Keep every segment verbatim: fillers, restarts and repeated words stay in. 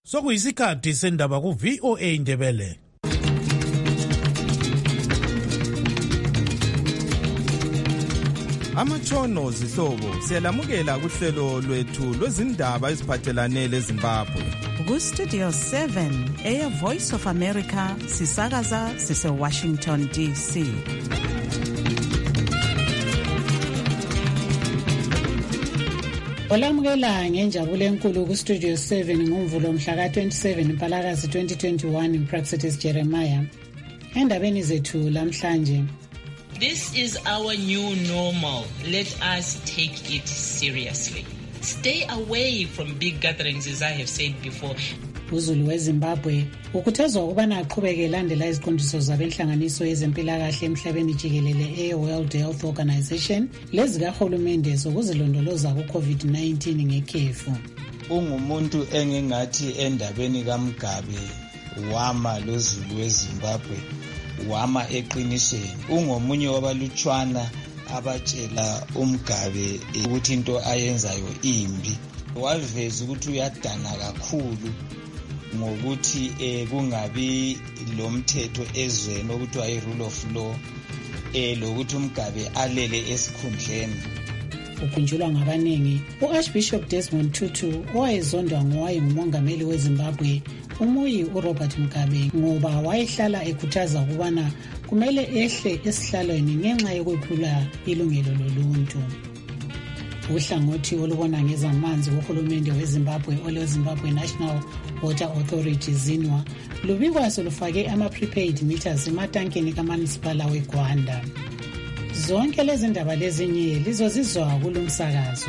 Sokuyisikhathi sendaba ku V O A Ndebele. Amatshono zihlobo siyalamukela kuhlelo lwethu lwezindaba eziphathelane leZimbabwe. Ku Studio seven Air Voice of America sisakaza sise Washington D C. Olamukela ngenjabulo enkulu ku Studio seven ngomvulo mhla ka twenty-seven Mpalakazi twenty twenty-one Praxedes Jeremiah. Endabeni zethu lamhlanje. This is our new normal. Let us take it seriously. Stay away from big gatherings, as I have said before. uZulu weZimbabwe ukhuthazwa ukubana aqhubeke elandela iziqondiso zabenhlanganiso yezempilakahle emhlabeni jikelele e-World Health Organization lezikahulumende zokuzilondoloza ku-COVID nineteen ngekhefu. Ungumuntu engingathi endabeni kaMgabe wama loZulu weZimbabwe wama eqinisweni. Ungomunye wabalutshwana abatshela uMgabe ukuthi into ayenzayo imbi. Waveza ukuthi uyadana kakhulu ngokuthi eh kungabi lo mthetho ezweni okuthiwa i-rule of law eh lokuthi uMgabe alele esikhundleni. Ukhunjulwa ngabaningi uArchbishop Desmond Tutu owayezondwa ngowayengumongameli weZimbabwe umuyi uRobert Mugabe ngoba wayehlala ekhuthaza ukubana kumele ehle esihlalweni ngenxa yokwephula ilungelo loluntu. Uhlangothi olubona ngezamanzi kuhulumende weZimbabwe oleZimbabwe National Water Authority ZINWA lubikwa solufake ama-prepaid meters ematankeni kaMunicipal weGwanda. Zonke lezi ndaba lezinye lizozizwa kulomsakazo.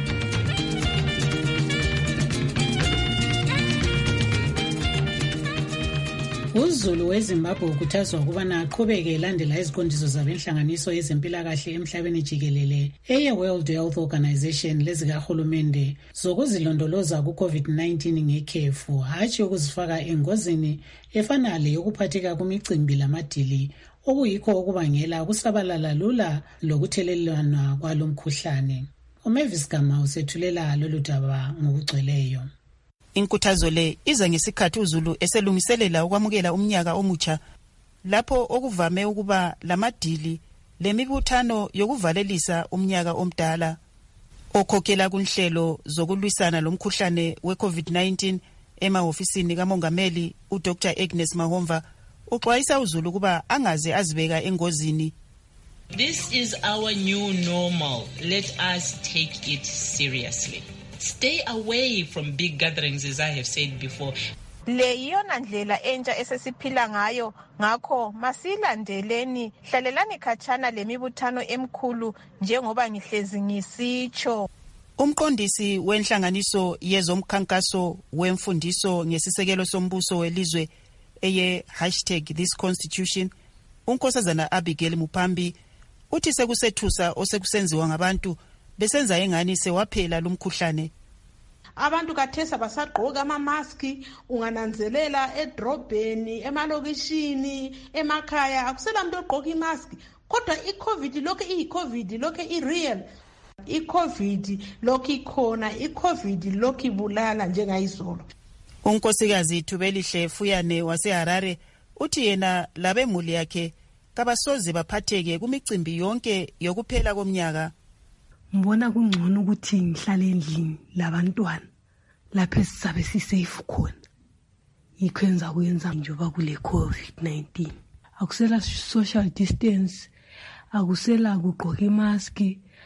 uZulu weZimbabwe ukhuthazwa ukubana aqhubeke elandela iziqondiso zabenhlanganiso yezempilakahle emhlabeni jikelele eye-World Health Organization lezikahulumende zokuzilondoloza ku-COVID nineteen ngekhefu, hatshi ukuzifaka engozini efana leyokuphatheka kumicimbi lamadili okuyikho okubangela ukusabalala lula lokuthelelwana kwalo mkhuhlane. uMavis Gama usethulela lolu daba ngokugcweleyo. Inkuthazo le iza ngesikhathi uZulu eselungiselela ukwamukela umnyaka omutsha lapho okuvame ukuba lamadili lemibuthano yokuvalelisa umnyaka omdala okhokhela kunhlelo zokulwisana lomkhuhlane we-COVID nineteen emahofisini kamongameli uDr Agnes Mahomva uxwayisa uZulu kuba angaze azibeka engozini. This is our new normal. Let us take it seriously. Stay away from big gatherings, as I have said before. Le yona ndlela entsha esesiphila ngayo, ngakho masilandeleni, hlalelani khatshana lemibuthano emkhulu njengoba ngihlezi ngisitsho. Umqondisi wenhlanganiso yezomkhankaso wemfundiso ngesisekelo sombuso welizwe eye hashtag this constitution uNkosazana Abigail Mupambi uthi sekusethusa osekusenziwa ngabantu besenza engani sewaphela lumkhuhlane. Abantu kathesa basagqoka ama-maski, ungananzelela edrobheni, emalokishini, emakhaya akusela muntu ogqoka imaski. Kodwa i-COVID lokho iyi-COVID lokho i-real. I-COVID lokho ikhona, i-COVID lokho ibulala njengayizolo. uNkosikazi Thubelihle Fuyane waseHarare uthi yena labemuli yakhe kabasoze baphatheke kumicimbi yonke yokuphela komnyaka. Mbona kungcono ukuthi ngihlale endlini labantwana lapho sisabe sisafe khona. Ikwenza kuyenza njoba kule COVID nineteen. Akusela social distance, akusela kugqoka imask,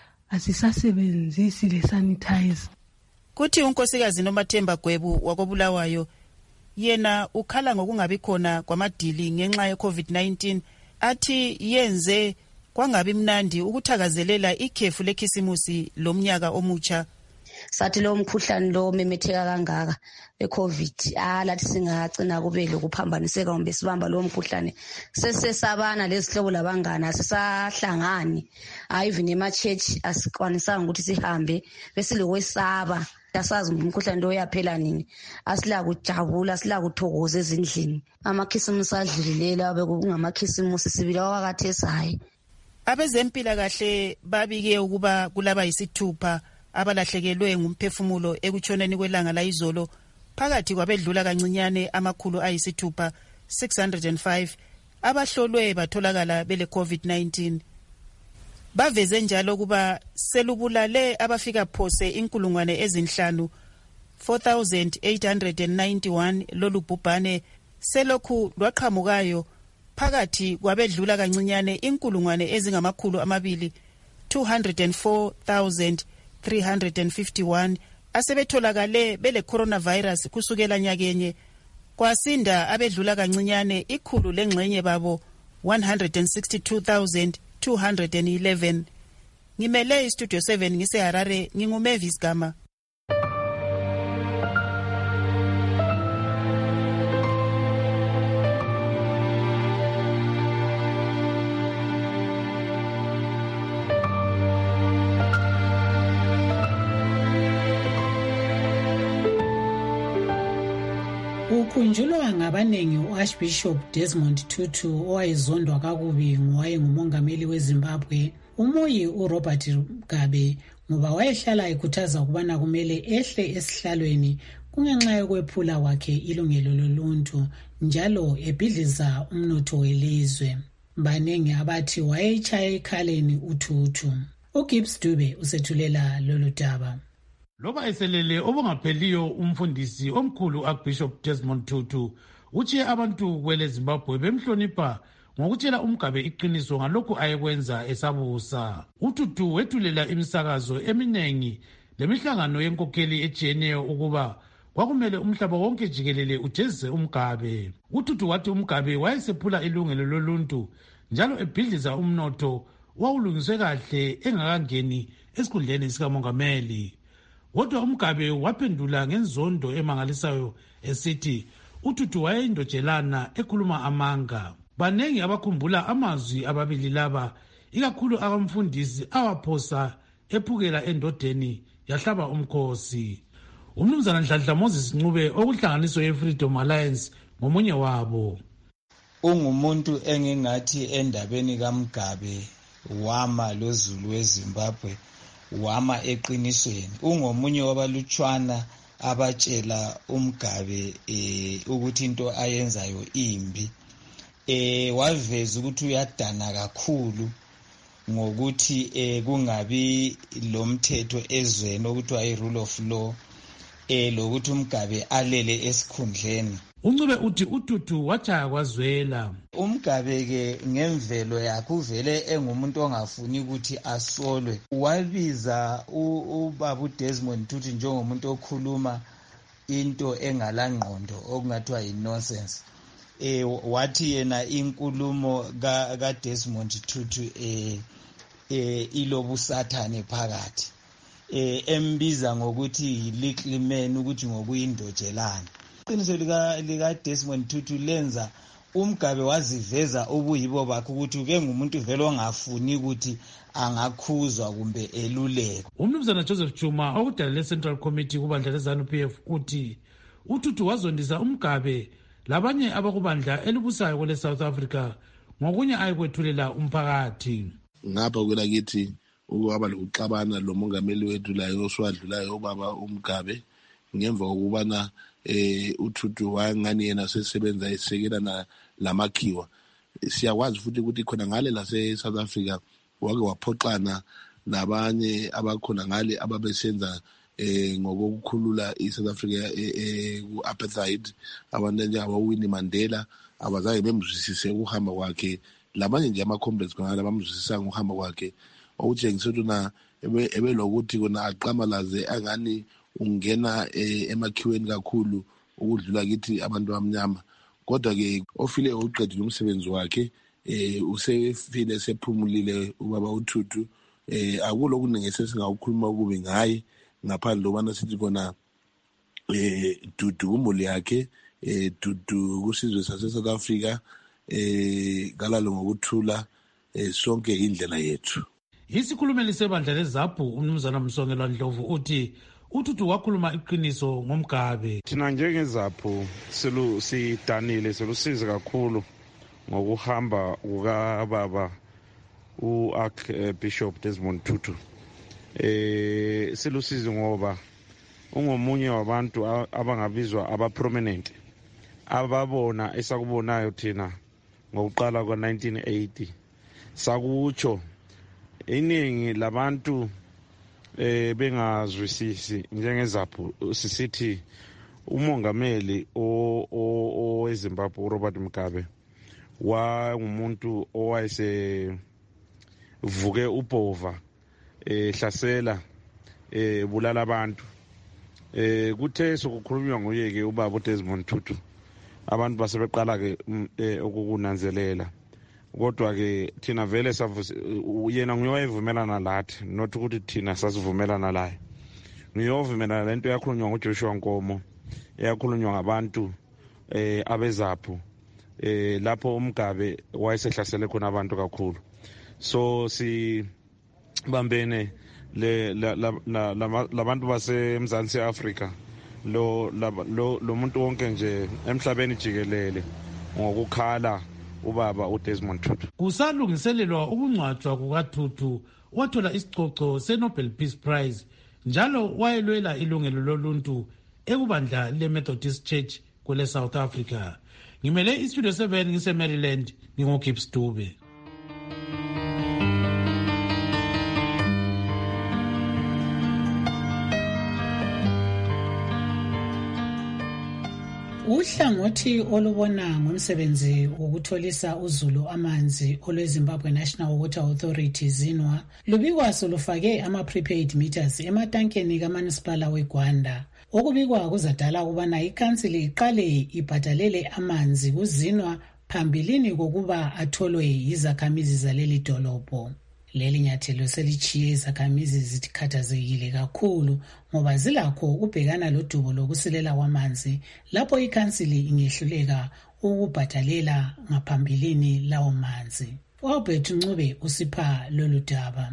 asisasebenzisi le sanitizer. Kuthi uNkosikazi Nomathemba Gwebu wakobulawayo yena ukhala ngokungabi khona kwamadili ngenxa ye-COVID nineteen athi yenze kwangabi mnandi ukuthakazelela ikhefu lekhisimusi lomnyaka omutsha. Sathi lo mkhuhlane lo memetheka kangaka eCovid alathi singagcina kube lokuphambaniseka ngombe sibamba lo mkhuhlane sesesabana lezihlobo labangana sisahlangani even ema church asikwanisanga ukuthi sihambe bese lokwesaba asazi umkhuhlane lo yaphela nini asila kujabula asila kuthokoza ezindlini amakhisimusi adlulilela bekungamakhisimusi sibila wakathesayi. Abezempilakahle babike ukuba kulaba yisithupha abalahlekelwe ngumphefumulo ekutshoneni kwelanga la izolo phakathi kwabedlula kancinyane amakhulu ayisithupha six hundred five abahlolwe batholakala bele COVID nineteen. Baveze njalo kuba selubulale abafika phose inkulungwane ezinhlanu four thousand eight hundred ninety-one lolu bhubhane selokhu lwaqhamukayo phakathi kwabedlula kancinyane inkulungwane ezingamakhulu amabili two hundred four thousand three hundred fifty-one asebetholakale bele coronavirus kusukela nyakenye kwasinda abedlula kancinyane ikhulu lengxenye babo one hundred sixty-two thousand two hundred eleven. Ngimele istudio seven ngise Harare, nginguMavis Gama. Ukhunjulwa ngabanengi uArchbishop Desmond Tutu owayezondwa kakubi ngowayengumongameli weZimbabwe umoyi uRobert Mugabe ngoba wayehlala ekhuthaza ukubana kumele ehle esihlalweni kungenxa yokwephula kwakhe ilungelo loluntu njalo ebhidliza umnotho welizwe. Banengi abathi wayechaya ekhaleni uTutu. uGibbs Dube usethulela lolu daba. Loba eselele obungapheliyo umfundisi omkhulu uArchbishop Desmond Tutu utshiye abantu kwele Zimbabwe bemhlonipha ngokutshela uMugabe iqiniso ngalokhu ayekwenza esabusa. uTutu wethulela imisakazo eminengi lemihlangano yenkokheli ejiyeneyo ukuba kwakumele umhlaba wonke jikelele ujezise uMugabe. uTutu wathi uMugabe wayesephula ilungelo loluntu njalo ebhidliza umnotho wawulungiswe kahle engakangeni esikhundleni sikamongameli. Kodwa uMugabe waphendula ngenzondo emangalisayo esithi uTutu wayeyindojelana ekhuluma amanga. Banengi abakhumbula amazwi ababili laba, ikakhulu abamfundisi awaphosa ephukela endodeni yahlaba umkhosi. Umnumzana Nhlanhla Moses Ncube okuhlanganiso yeFreedom Alliance ngomunye wabo. Ungumuntu engingathi endabeni kaMugabe wama loZulu weZimbabwe wama eqinisweni. Ungomunye wabalutshwana abatshela uMugabe eh ukuthi into ayenzayo imbi. Eh waveza ukuthi uyadana kakhulu ngokuthi eh kungabi lomthetho ezweni ukuthi ayi rule of law eh lokuthi uMugabe alele esikhundleni. uNcube uthi uTutu wachaya kwazwela. uMugabe ke ngemvelo yakhe uvele engumuntu ongafuni ukuthi asolwe. Wabiza ubaba uDesmond Tutu njengomuntu okhuluma into engalangqondo okungathiwa yi-nonsense. Eh wathi yena inkulumo ka kaDesmond Tutu eh eh ilobusathane phakathi. Eh embiza ngokuthi yi-little man ukuthi ngokuyindojelana. Iqiniso lika lika Desmond Tutu lenza uMugabe waziveza ubuyibo bakhe ukuthi ke ngumuntu vele ongafuni ukuthi angakhuzwa kumbe eluleko. Umnumzana Joseph Chuma okudalele Central Committee kubandla leZANU-P F uthi uTutu wazondisa uMugabe labanye abakubandla elibusayo kwele South Africa ngokunye ayikwethulela umphakathi. Ngapha kwela kithi ukuba lokuxabana lo mongameli wethu la yoswadlulayo ubaba uMugabe ngemva kokubana eh uTutu wangani yena sesebenza esekela na lamakhiwa. Siyakwazi futhi ukuthi khona ngale la South Africa wake waphoxana nabanye abakhona ngale ababesenza eh ngokukhulula iSouth Africa eh ku-apartheid abantu njengaba Winnie Mandela abazaye bemzwisise ukuhamba kwakhe labanye nje ama-complex ngala bamzwisisa ngokuhamba kwakhe okutshengisa ukuthi na ebe lokuthi kona aqamalaze angani ungena emakhiweni kakhulu ukudlula kithi abantu abamnyama. Kodwa ke ofile uqedile umsebenzi wakhe eh usefile sephumulile ubaba uTutu eh akulo kunengese singawukhuluma kubi ngaye ngaphandle lobana sithi kona eh Tutu umuli yakhe eh Tutu kusizwe sase South Africa eh galalo ngokuthula eh sonke indlela yethu. Isikhulumeli sebandla leZAPU umnumzana Msongelwa Ndlovu uthi uTutu wakhuluma iqiniso ngoMugabe. Thina njengeZAPU selu sidanile selusiza kakhulu ngokuhamba kukababa uArchbishop Desmond Tutu. Eh selusizi ngoba ungomunye wabantu abangabizwa aba-prominent ababona esakubonayo thina ngokuqala kwa-nineteen eighty. Sakutsho iningi labantu eh bengazwisisi njengezaphu sisithi umongameli oweZimbabwe uRobert Mugabe wangumuntu owayese vuke ubhova ehlasela ebulala abantu. Eh kuthe sokukhulunywa nguyeke ubaba uDesmond Tutu abantu basebeqala ke ukukunanzelela, kodwa ke thina vele yena nguyowayevumelana lathi, not ukuthi thina sasivumelana laye. Nguyovumelana lento yakhulunywa nguJoshua Nkomo, yakhulunywa ngabantu eh abezaphu eh lapho uMgabe wayesehlasele khona abantu kakhulu. So si bambene le labantu baseMzansi Afrika lo lo muntu wonke nje emhlabeni jikelele ngokukhala ubaba uDesmond Tutu. Kusalungiselelwa ukungcwatshwa kukaTutu wathola isicoco seNobel Peace Prize, njalo wayelwela ilungelo loluntu ekubandla leMethodist Church kule South Africa. Ngimele iStudio seven ngise Maryland, ngingokhips Dube. Uhlangothi olubona ngomsebenzi wokutholisa uzulu amanzi olweZimbabwe National Water Authority ZINWA lubikwa solufake ama-prepaid meters ematankeni kamasipala weGwanda. Okubikwa kuzadala ukubana ikhansili iqale ibhadalele amanzi kuZINWA phambilini kokuba atholwe yizakhamizi zaleli dolobho. Leli nyathelo selichiye izakhamizi zikhathazekile kakhulu ngoba zilakho ukubhekana lodubo lokusilela kwamanzi lapho ikhansili ingehluleka ukubhadalela ngaphambilini lawo manzi. Robert Ncube usipha lolu daba.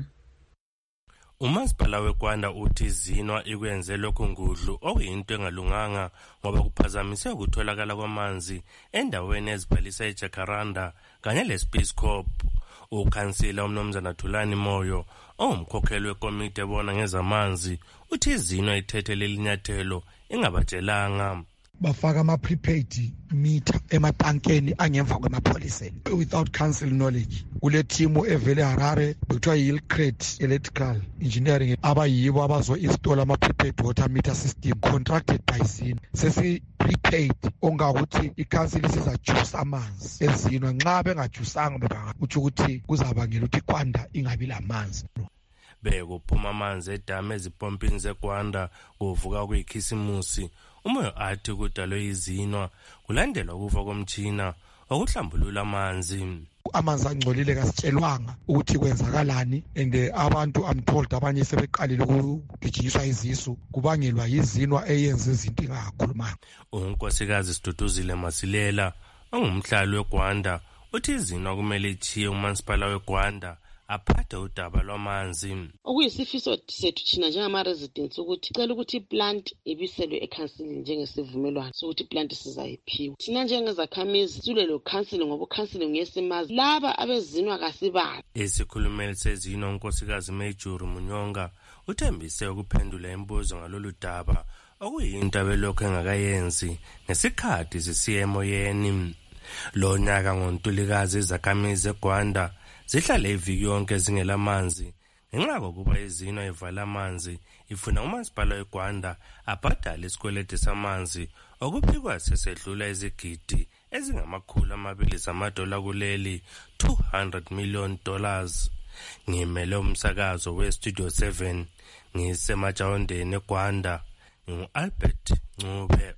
Umasipala weGwanda uthi ZINWA ikwenze lokho ngudlu okuyinto engalunganga ngoba kuphazamise ukutholakala kwamanzi endaweni ezibhalisa eJacaranda kanye leSpace Corp. Ukhansila uMnumzana Thulani Moyo ongumkhokheli wekomiti ebona ngezamanzi uthi ZINWA ithethe leli nyathelo ingabatshelanga. Bafaka ama-prepaid meter ematankeni angemva kwemapholiseni without council knowledge. Kule timu evele Harare bekuthiwa yi-Hillcrest Electrical Engineering abayibo abazo-install ama-prepaid water meter system contracted by ZINWA. Sesi prepaid ongakuthi ikhansili sizajusa amanzi eZINWA, nxa bengajusanga bekuthi ukuthi kuzabangela ukuthi iGwanda ingabi lamanzi. Bekuphuma amanzi edamu ezipompini zeGwanda kuvuka kuyikhisimusi. Umoyo athi kudalwe yiZINWA kulandelwa ukufa komtshina okuhlambulula amanzi. Amanzi angcolile kasitshelwanga ukuthi kwenzakalani, and abantu I'm told abanye sebeqalile ukugijinyiswa izisu kubangelwa yiZINWA eyenza izinto ingakhulumanga. Unkosikazi Siduduzile Masilela ongumhlali weGwanda uthi iZINWA kumele ichiye umasipala weGwanda aphathe udaba lwamanzi. Okuyisifiso sethu thina njengama-residents ukuthi cela ukuthi i-plant ibiselwe ekhansilini njengesivumelwano sokuthi i-plant sizayiphiwa. Thina njengezakhamizi silwelo khansili ngoba ukhansili nguyesimazi laba abeZINWA kasibani. Isikhulumeli seZINWA unkosikazi Mayjuri Munyonga uthembise ukuphendula imibuzo ngalolu daba okuyinto abelokhu engakayenzi ngesikhathi sisiya emoyeni. Lo nyaka ngoNtulikazi izakhamizi eGwanda zihlale iviki yonke zingelamanzi ngenxa kokuba iZINWA ivala amanzi ifuna umasipala weGwanda abhadale isikweleti samanzi okuphikwa sesedlula izigidi ezingamakhulu amabili zamadola kuleli two hundred million dollars. Ngimele umsakazo weStudio seven ngisemajawondeni eGwanda, ngingu-Albert Ncube.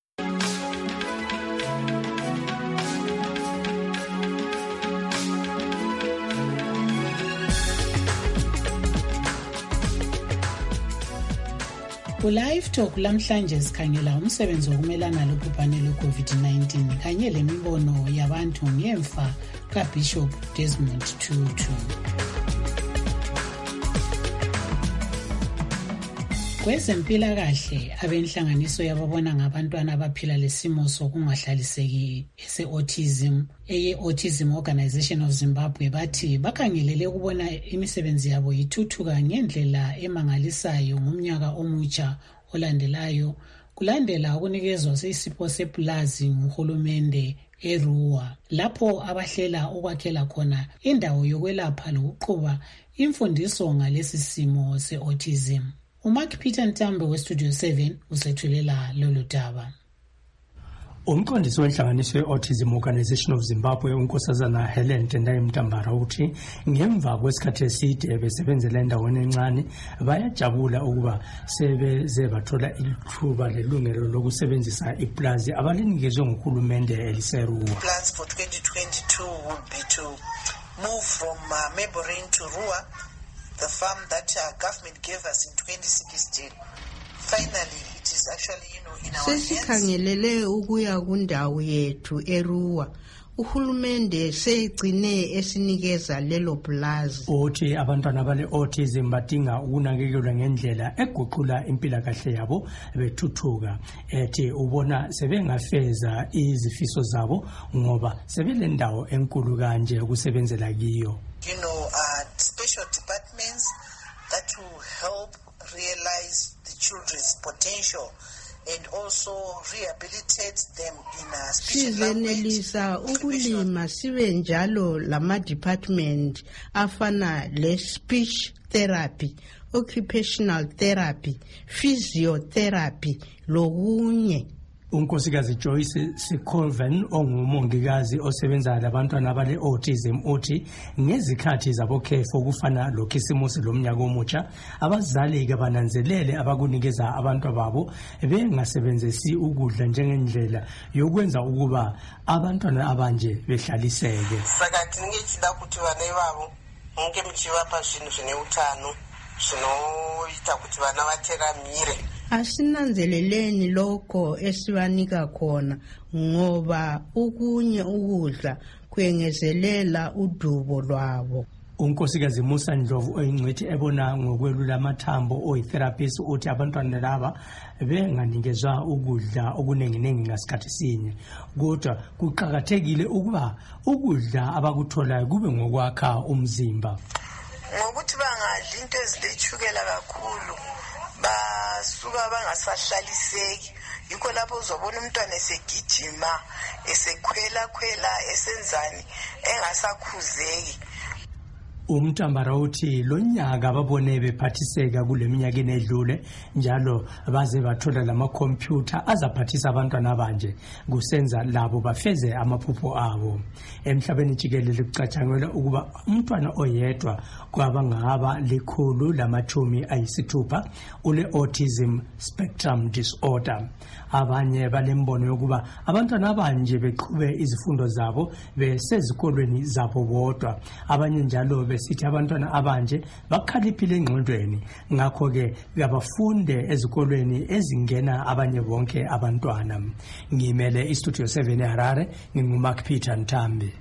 Ku-Live Talk lamhlanje sikhangela umsebenzi wokumelana lobhubhane lwe-COVID nineteen kanye lemibono yabantu ngemfa kaBishop Desmond Tutu. Kwezempilakahle, abenhlanganiso yababona ngabantwana abaphila lesimo sokungahlaliseki ese-autism eye-Autism Organization of Zimbabwe bathi bakhangelele ukubona imisebenzi yabo yithuthuka ngendlela emangalisayo ngomnyaka omutsha olandelayo kulandela ukunikezwa isipho sepulazi nguhulumende eRuwa lapho abahlela ukwakhela khona indawo yokwelapha lokuqhuba imfundiso ngalesi simo se-autism. uMark Peter Ntambe weStudio seven usethulela lolu daba. Umqondisi wenhlanganiso ye-Autism Organization of Zimbabwe unkosazana Helen Tendai Mtambara uthi ngemva kwesikhathi eside besebenzela endaweni encane bayajabula ukuba sebeze bathola ithuba lelungelo lokusebenzisa iplazi abalinikezwe nguhulumende eliseRuwa. Plans for twenty twenty-two would be to move from uh, Meborin to Ruwa, the farm that uh, government gave us in twenty sixteen. Finally, it is actually, you know, in our hands. Sesikhangelele ukuya kundawo yethu eRuwa. Uhulumende segcine esinikeza lelo plaza. Uthi abantwana bale autism badinga ukunakekelwa ngendlela eguqula impilakahle yabo bethuthuka. Ethi ubona sebengafeza izifiso zabo ngoba sebelendawo enkulu kanje ukusebenzela kiyo. You know, uh, special departments that will help realize the children's potential and also rehabilitate them in a special sivenelisa ukulima sibe njalo lama department afana le speech therapy, occupational therapy, physiotherapy lokunye. Unkosikazi Joyce Sikolven ongumongikazi osebenza labantwana abale autism uthi ngezikhathi zabokhefu kufana lokhisimusi lomnyaka omutsha abazali ke bananzelele abakunikeza abantu babo bengasebenzisi ukudla njengendlela yokwenza ukuba abantwana abanje behlaliseke. Sakathi ngicela ukuthi bane babo ngeke mchivapa zvinhu zvine utano zvinoita kuti vana vateramire. Asinanzeleleni lokho esibanika khona ngoba ukunye ukudla kwengezelela udubo lwabo. Unkosikazi Musa Ndlovu oyingcwethi ebona ngokwelula amathambo oyitherapist uthi abantwana laba benganikezwa ukudla okunenginengi ngasikhathi sinye kodwa kuqhakathekile ukuba ukudla abakutholayo kube ngokwakha umzimba. Ngokuthi bangadli into ezilechukela kakhulu basuka bangasahlaliseki yikho lapho uzobona umntwana esegijima esekhwela khwela esenzani engasakhuzeki. Umtambara uthi lonyaka babone bephathiseka kuleminyaka enedlule njalo baze bathola lama computer azaphathisa abantwana abanje kusenza labo bafeze amaphupho abo. Emhlabeni jikelele kucatshangela ukuba umntwana oyedwa kwabangaba likhulu lamathumi ayisithupha ule autism spectrum disorder. Abanye balembono yokuba abantwana abanje beqhube izifundo zabo besezikolweni zabo bodwa. Abanye njalo besithi abantwana abanje bakhaliphile engqondweni ngakho ke abafunde ezikolweni ezingena abanye bonke abantwana. Ngimele iStudio seven eHarare nginguMark Peter Ntambe.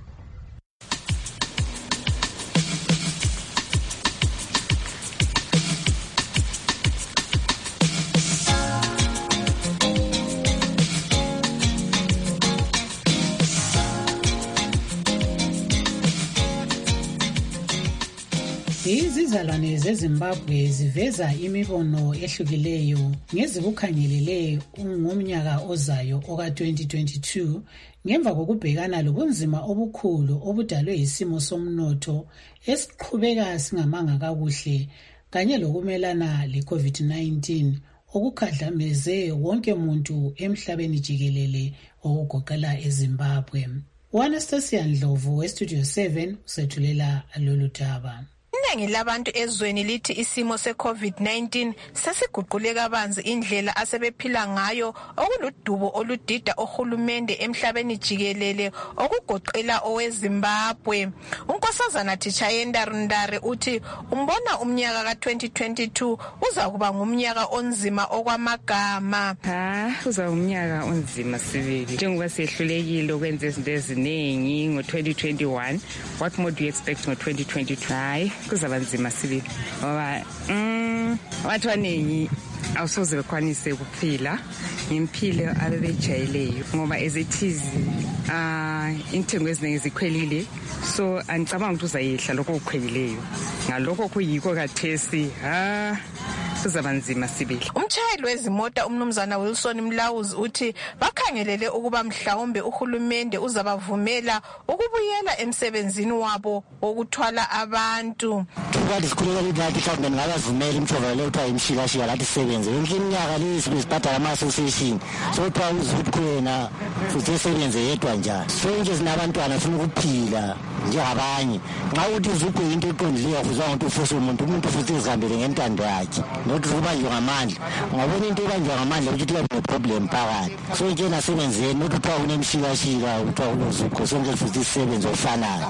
Izizalwane zeZimbabwe ziveza imibono ehlukileyo ngezikukhangelele ngomnyaka ozayo oka twenty twenty-two ngemva kokubhekana lobunzima obukhulu obudalwe isimo somnotho esiqhubeka singamanga kakuhle kanye lokumelana le-COVID nineteen okukhadlameze wonke umuntu emhlabeni jikelele okugoqela eZimbabwe. U-Anastasia Ndlovu weStudio seven usethulela lolu daba. Iningi labantu ezweni lithi isimo se-COVID nineteen sesiguqule kabanzi indlela asebephila ngayo okuludubo oludida ohulumende emhlabeni jikelele okugoqela oweZimbabwe. Unkosazana Tichayenda Rundare uthi umbona umnyaka ka twenty twenty-two uza kuba ngumnyaka onzima okwamagama. Ha, uza umnyaka onzima sibili. Njengoba sehlulekile ukwenza izinto eziningi ngo twenty twenty-one, what more do you expect ngo twenty twenty-two? Kuzabanzima sibili ngoba mm abantu abaningi awusoze bekwanise ukuphila ngempilo abebejayeleyo ngoba ezithizi ah intengo eziningi zikhwelile so andicabanga ukuthi uzayehla lokho kukhwelileyo ngalokho kuyiko kathesi ha kuzaba nzima sibili. Umtshayeli wezimota umnumzana Wilson Mlawuzi uthi bakhangelele ukuba mhlawumbe uhulumende uzabavumela ukubuyela emsebenzini wabo wokuthwala abantu. Kanti sikhuleka lithi mhlawumbe ngabavumela imthova le uthiwa imshikashika lathi sebenze. Yonke iminyaka le sibhadala ama association. So uthiwa uzuthi khona futhi esebenze yedwa njani. So nje sinabantwana sifuna ukuphila njengabanye. Nxa uthi uzugwe into eqondileyo kuzwa ukuthi ufose umuntu umuntu futhi izihambele ngentando yakhe. Nokuthi kubanjwe ngamandla. Ungabona into ebanjwa ngamandla ukuthi kuyabe ne-problem phakathi. So nje nasebenzeni nokuthi uthiwa kunemshikashika uthiwa uzugwe sonke futhi isebenze ofanayo.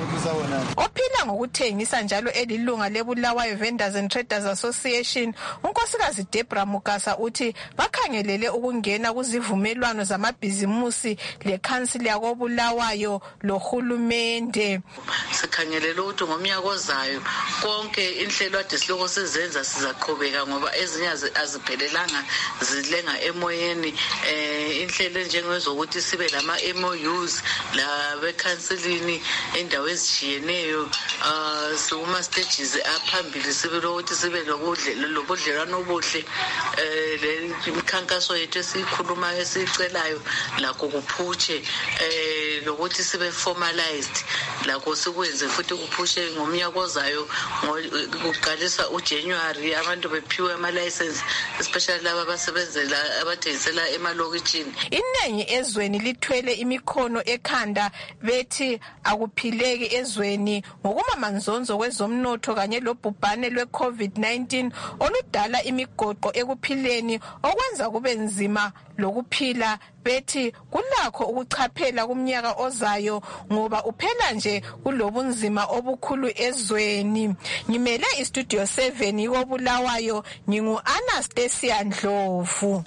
Ophila ngokuthengisa njalo elilunga leBulawayo Vendors and Traders Association, unkosikazi Debra Mugasa uthi bakhangelele ukungena kuzivumelwano zamabhizimusi lekhansili yakoBulawayo lohulumende. Sikhangelele ukuthi ngomnyaka ozayo konke inhlelo ade siloko sizenza sizaqhubeka ngoba ezinye aziphelelanga zilenga emoyeni. eh inhlelo njengezokuthi sibe lama M O Us la bekhansilini endawo ezishiyeneyo, uh suma stages aphambili sibe lokuthi sibe lokudlela lobudlelwano obuhle. eh le imikhankaso yethu esikhuluma esicelayo lakho kuphutshe, eh lokuthi sibe formalized lakho sikwenze futhi kuphushe ngomnyaka ozayo ngokuqalisa uJanuary abantu bephiwe ama license, especially laba abasebenzela abathengisela emalokitshini. Inengi ezweni lithwele imikhono ekhanda bethi akuphileki ezweni ngokumamanzonzo kwezomnotho kanye lobhubhane lwe-COVID nineteen oludala imigoqo ekuphileni okwenza kube nzima lokuphila. Bethi kulakho ukuchaphela kumnyaka ozayo ngoba uphela nje kulobunzima obukhulu ezweni. Ngimele istudio seven koBulawayo, ngingu Anastasia Ndlovu.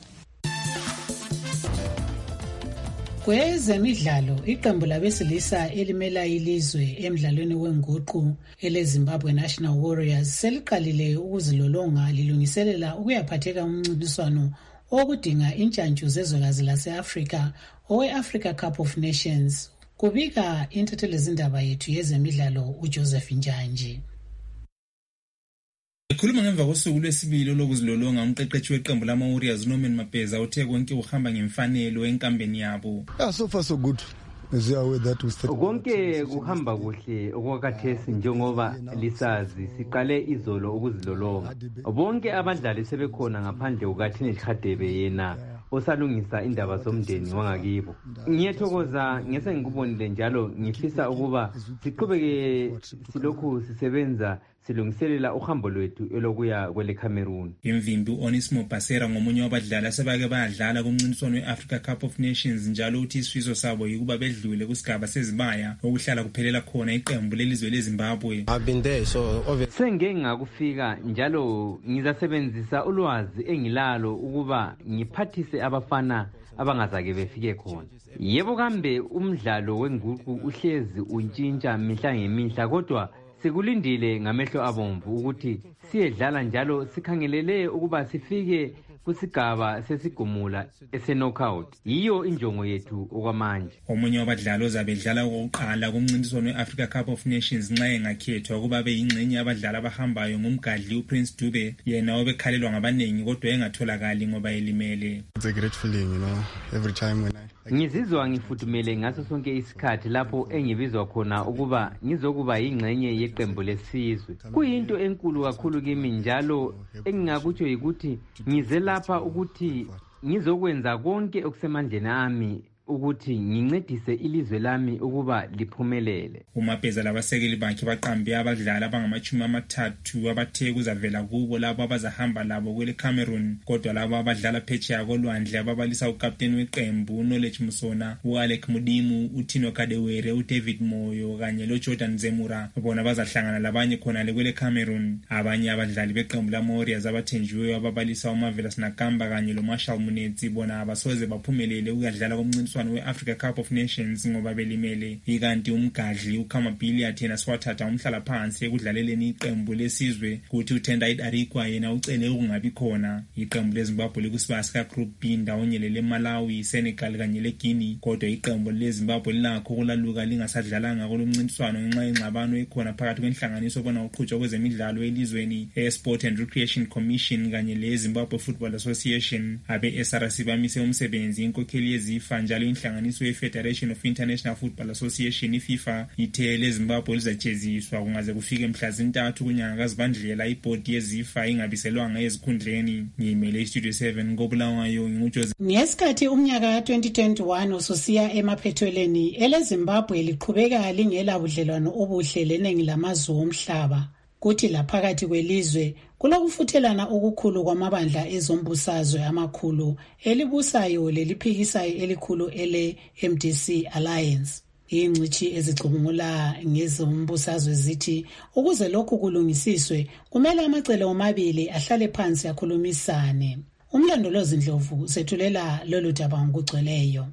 Kwezemidlalo, iqembu labesilisa elimela ilizwe emidlalweni wenguqu eleZimbabwe National Warriors seliqalile ukuzilolonga lilungiselela ukuyaphatheka umncintiswano okudinga intshantshu zezwekazi lase-Afrika owe-Africa Cup of Nations. Kubika intatheli zindaba yethu yezemidlalo uJoseph Njanji. Ekhuluma ngemva kosuku lwesibili lokuzilolonga, umqeqeshi weqembu lama Warriors Norman Mapeza uthe konke uhamba ngemfanelo enkambeni yabo. Yeah, so far so good. Konke kuhamba kuhle okwakhathesi njengoba lisazi siqale izolo ukuzilolonga. Bonke abadlali sebekhona ngaphandle kukaThini Chadebe yena osalungisa indaba zomndeni wangakibo. Ngiyathokoza ngese ngikubonile njalo ngifisa ukuba siqhubeke silokhu sisebenza silungiselela uhambo lwethu elokuya kwele Cameroon. Imvimbi uOnesimo Basera ngomunye wabadlali asebake bayadlala kumncintiswano weAfrica Cup of Nations njalo uthi isifiso sabo yikuba bedlule kusigaba sezibaya okuhlala kuphelela khona iqembu lelizwe leZimbabwe. Sengeke ngakufika njalo ngizasebenzisa ulwazi engilalo ukuba ngiphathise abafana abangazake befike khona. Yebo kambe umdlalo wenguqu uhlezi untshintsha mihla ngemihla, kodwa sikulindile ngamehlo abomvu ukuthi siyedlala njalo sikhangelele ukuba sifike kusigaba sesigumula ese-knockout. Yiyo injongo yethu okwamanje. Omunye wabadlali ozabedlala okokuqala kumncintiswano we-Africa Cup of Nations nxa engakhethwa ukuba beyingxenye abadlali abahambayo ngumgadli uPrince Dube, yena obekhalelwa ngabanengi kodwa engatholakali ngoba elimele. It's a great feeling, you know, every time when I Ngizizwa ngifudumele ngaso sonke isikhathi lapho engibizwa khona ukuba ngizokuba yingxenye yeqembu lesizwe. Kuyinto enkulu kakhulu kimi njalo engingakutsho yikuthi ngize lapha ukuthi ngizokwenza konke okusemandleni ami ukuthi ngincedise ilizwe lami ukuba liphumelele. Umapeza labasekeli bakhe baqambe abadlali abangamachumi amathathu abathe kuzavela kubo labo abazahamba labo kwele Cameroon, kodwa labo abadlala phetsheya kolwandle ababalisa ukapteni weqembu uKnowledge Musona, uAlec Mudimu, uThino Kadewere, uDavid Moyo kanye loJordan Zemura bona bazahlangana labanye khona le kwele Cameroon. Abanye abadlali beqembu lama Warriors abathenjiweyo ababalisa uMarvelous Nakamba kanye loMarshall Munetsi bona abasoze baphumelele ukudlala komncintiswano umncintiswano we-Africa Cup of Nations ngoba belimele. Ikanti umgadli uKamabili yena swathatha umhlala phansi ekudlaleleni iqembu lesizwe kuthi uTendai Arikwa yena ucele ukungabi khona. Iqembu leZimbabwe likusibaya sika Group B ndawonye leMalawi, Senegal kanye leGuinea, kodwa iqembu leZimbabwe lilakho ukulaluka lingasadlalanga kulomncintiswano ngenxa yengxabano ekhona phakathi kwenhlanganiso bona uqhutshwa kwezemidlalo elizweni e-Sport and Recreation Commission kanye le-Zimbabwe Football Association. Abe-S R C bamise umsebenzi inkokheli yeZIFA njalo inhlanganiso ye-Federation of International Football Association iFIFA ithe leZimbabwe lizajeziswa kungaze kufike mhla zintathu kunyanga kaZibandlela ibhodi yeZIFA ingabiselwanga ezikhundleni. Ngiyimele iStudio seven ngobulawayo nginguJose. Ngesikhathi umnyaka ka twenty twenty-one ususiya emaphethelweni, eleZimbabwe liqhubeka lingela budlelwano obuhle leningi lamazwe omhlaba. Kuthi laphakathi kwelizwe kulokufuthelana okukhulu kwamabandla ezombusazwe amakhulu elibusayo leliphikisayo elikhulu ele M D C Alliance. Ingcithi ezicubungula ngezombusazwe zithi ukuze lokhu kulungisiswe kumele amacele omabili ahlale phansi akhulumisane. Umlandolozi Ndlovu sethulela lolu daba ngokugcweleyo.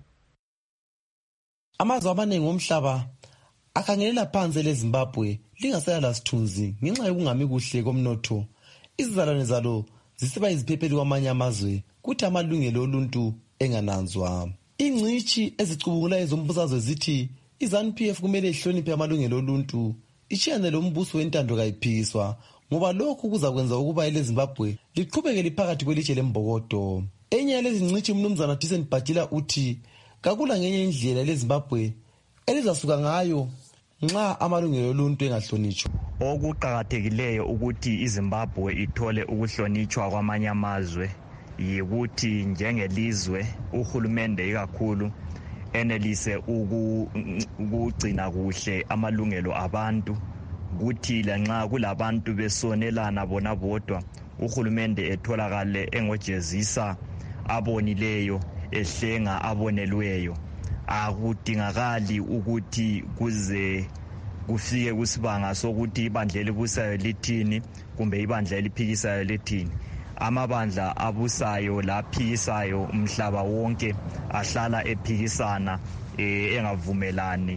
Amazwe amaningi omhlaba akhangelela phansi leZimbabwe lingasela lasithunzi ngenxa yokungami kuhle komnotho. Izizalwane zalo zisiba iziphepheli kwamanye amazwe kuthi amalungelo oluntu engananzwa. Ingcithi ezicubungula ezombusazwe zithi iZANU P F kumele ihloniphe amalungelo oluntu, ishiyane lombuso wentando kayiphikiswa ngoba lokhu kuzakwenza ukuba eleZimbabwe liqhubeke liphakathi kwelitshe lembokodo. Enye yalezi ngcithi umnumzana Thyssen Bhatila uthi kakula ngenye indlela eleZimbabwe elizasuka ngayo nxa amalungelo oluntu engahlonitshwa. Okuqakathekileyo ukuthi iZimbabwe ithole ukuhlonitshwa kwamanye amazwe yikuthi njengelizwe uhulumende ikakhulu enelise ukugcina kuhle amalungelo abantu, kuthi lanxa kulabantu besonelana bona bodwa uhulumende etholakale engojezisa abonileyo ehlenga abonelweyo. Akudingakali ukuthi kuze kufike kusibanga sokuthi ibandla elibusayo lithini kumbe ibandla eliphikisayo lithini. Amabandla abusayo laphikisayo umhlaba wonke ahlala ephikisana eh engavumelani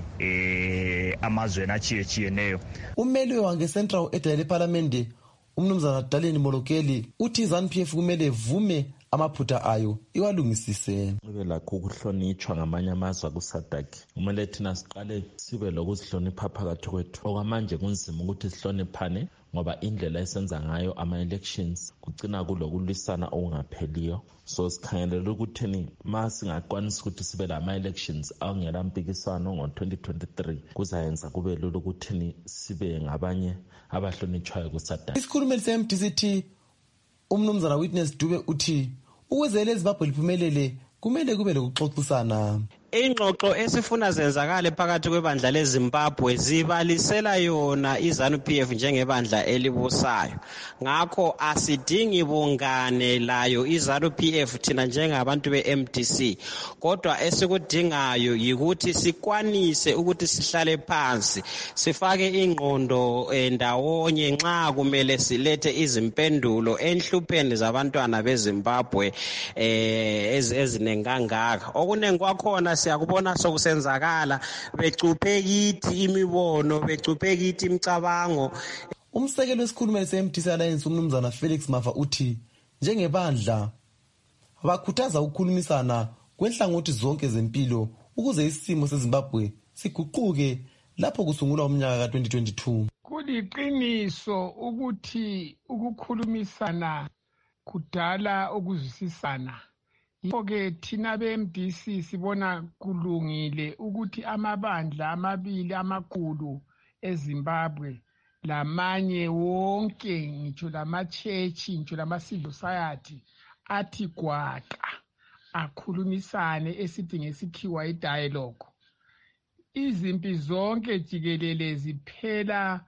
eh amazweni achiyechiyeneyo. Ummeli wange Central edale eParliament umnumzana Daleni Molokeli uthi iZANU P F kumele vume amaphutha ayo iwalungisise. Ube lakho ukuhlonitshwa ngamanye amazwe kuSADC. Kumele thina siqale sibe lokuzihlonipha phakathi kwethu. Okwamanje kunzima ukuthi sihloniphane ngoba indlela esenza ngayo ama-elections kugcina kulokulwisana okungapheliyo. So sikhangelela ukuthi ma singakwanisa ukuthi sibe lama-elections awungela mpikiswano ngo-twenty twenty-three kuzayenza kube lula ukuthi sibe ngabanye abahlonitshwayo kuSADC. Isikhulumeli se-M D C T umnumzana Witness Dube uthi ukuze eleZimbabwe liphumelele kumele kube lokuxoxisana. Ingxoxo esifuna zenzakale phakathi kwebandla leZimbabwe zibalisela yona iZANU P F njengebandla elibusayo. Ngakho asidingi bungane layo iZANU P F thina njengabantu be-M D C. Kodwa esikudingayo yikuthi sikwanise ukuthi sihlale phansi, sifake ingqondo ndawonye nxa kumele silethe izimpendulo enhlupheni zabantwana beZimbabwe eh ezinengangaka. Okunengi kwakhona siyakubona sokusenzakala, becuphe kithi imibono, becuphe kithi imicabango. Umsekelo wesikhulumeli se-M D C Alliance umnumzana Felix Mafa uthi njengebandla bakhuthaza ukukhulumisana kwenhlangothi zonke zempilo ukuze isimo seZimbabwe siguquke lapho kusungulwa umnyaka ka twenty twenty-two. Kuliqiniso ukuthi ukukhulumisana kudala ukuzwisisana. Yikho-ke thina be-M D C sibona kulungile ukuthi amabandla amabili amakhulu eZimbabwe lamanye wonke ngitsho lama-chechi ngitsho lama-civil society athi gwaqa akhulumisane esithi ngesikhiwa i-dialogue. Izimpi zonke jikelele ziphela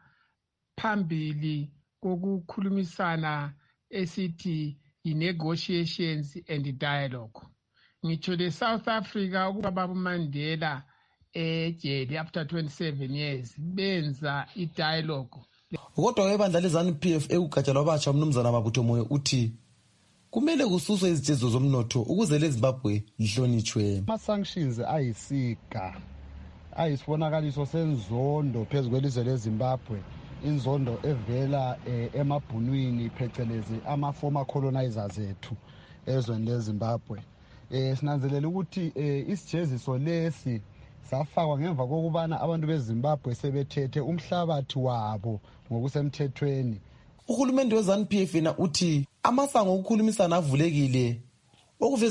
phambili kokukhulumisana esithi i-negotiations and dialogue. Ngitsho le-South Africa ukuba Baba Mandela ejele after twenty-seven years benza i-dialogue. Kodwa webandla leZANU P F ekugatsha lwabatsha umnumzana Mabutho Moyo uthi kumele kususwe izijezo zomnotho ukuze leZimbabwe lihlonitshwe. Ama-sanctions ayisiga ayisibonakaliso senzondo phezu kwelizwe leZimbabwe, inzondo evela eh, emabhunwini phecelezi ama-former colonizers ethu ezweni leZimbabwe. Eh, sinanzelela ukuthi eh, isijeziso lesi safakwa ngemva kokubana abantu beZimbabwe sebethethe umhlabathi wabo ngokusemthethweni. Uhulumende we-ZANU-P F yena uthi amasango okukhulumisana avulekile okuveza